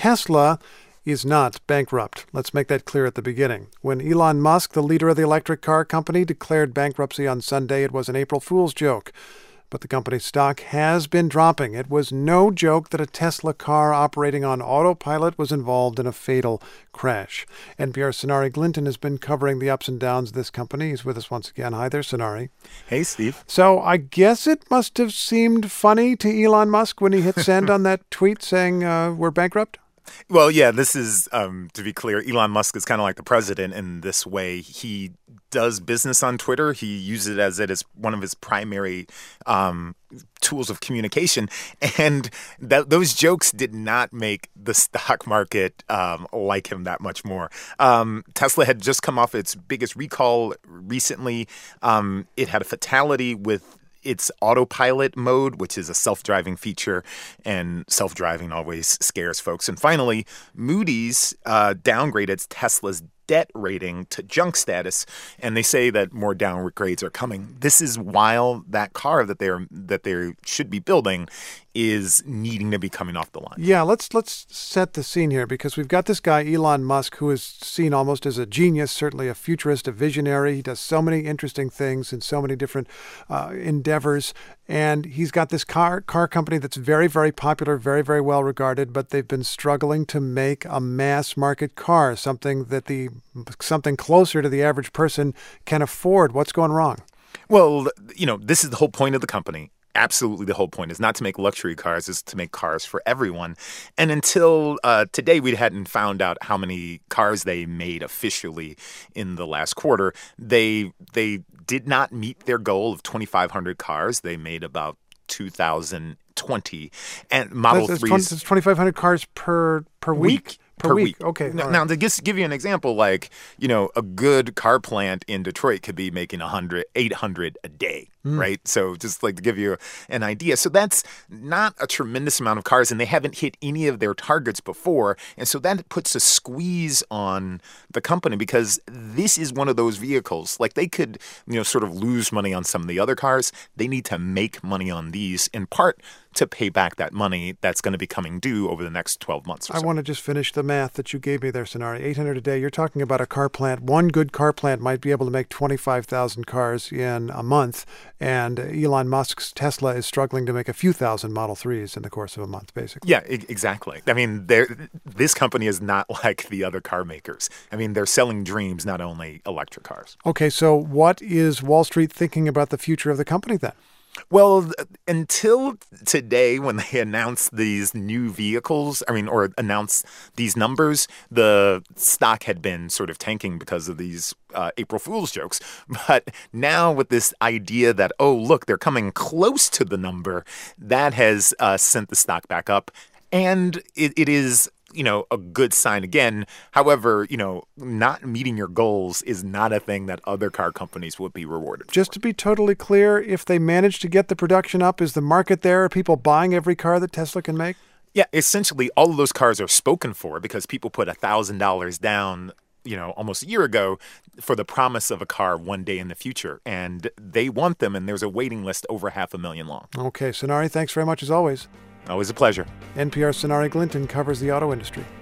Tesla is not bankrupt. Let's make that clear at the beginning. When Elon Musk, the leader of the electric car company, declared bankruptcy on Sunday, it was an April Fool's joke. But the company's stock has been dropping. It was no joke that a Tesla car operating on autopilot was involved in a fatal crash. NPR's Sonari Glinton has been covering the ups and downs of this company. He's with us once again. Hi there, Sonari. Hey, Steve. So I guess it must have seemed funny to Elon Musk when he hit send on that tweet saying we're bankrupt? Well, yeah, this is, to be clear, Elon Musk is kind of like the president in this way. He does business on Twitter. He uses it as one of his primary tools of communication. And those jokes did not make the stock market like him that much more. Tesla had just come off its biggest recall recently. It had a fatality with its autopilot mode, which is a self-driving feature, and self-driving always scares folks. And finally, Moody's downgraded Tesla's debt rating to junk status, and they say that more downgrades are coming. This is while that car that they should be building is needing to be coming off the line. Yeah, let's set the scene here, because we've got this guy, Elon Musk, who is seen almost as a genius, certainly a futurist, a visionary. He does so many interesting things in so many different endeavors. And he's got this car company that's very, very popular, very, very well regarded, but they've been struggling to make a mass market car, something closer to the average person can afford. What's going wrong? Well, this is the whole point of the company. Absolutely, the whole point is not to make luxury cars, is to make cars for everyone. And until today, we hadn't found out how many cars they made officially in the last quarter. They did not meet their goal of 2,500 cars. They made about 2,020. And Model 3s... That's 2,500 cars per week? Per week. Okay. Now, to give you an example, a good car plant in Detroit could be making 800 a day, right? So just to give you an idea. So that's not a tremendous amount of cars, and they haven't hit any of their targets before. And so that puts a squeeze on the company, because this is one of those vehicles. They could, sort of lose money on some of the other cars. They need to make money on these, in part to pay back that money that's going to be coming due over the next 12 months or so. I want to just finish the math that you gave me there, Sonari. 800 a day. You're talking about a car plant. One good car plant might be able to make 25,000 cars in a month, and Elon Musk's Tesla is struggling to make a few thousand Model 3s in the course of a month, basically. Yeah, exactly. I mean, this company is not like the other car makers. I mean, they're selling dreams, not only electric cars. Okay, so what is Wall Street thinking about the future of the company then? Well, until today, when they announced these new vehicles, or announced these numbers, the stock had been sort of tanking because of these April Fool's jokes. But now with this idea that, oh, look, they're coming close to the number, that has sent the stock back up. And it is a good sign again. However, not meeting your goals is not a thing that other car companies would be rewarded for. Just to be totally clear, if they manage to get the production up, is the market there? Are people buying every car that Tesla can make? Yeah, essentially all of those cars are spoken for, because people put $1,000 down almost a year ago for the promise of a car one day in the future. And they want them, and there's a waiting list over 500,000 long. Okay, Sonari, thanks very much as always. Always a pleasure. NPR's Sonari Glinton covers the auto industry.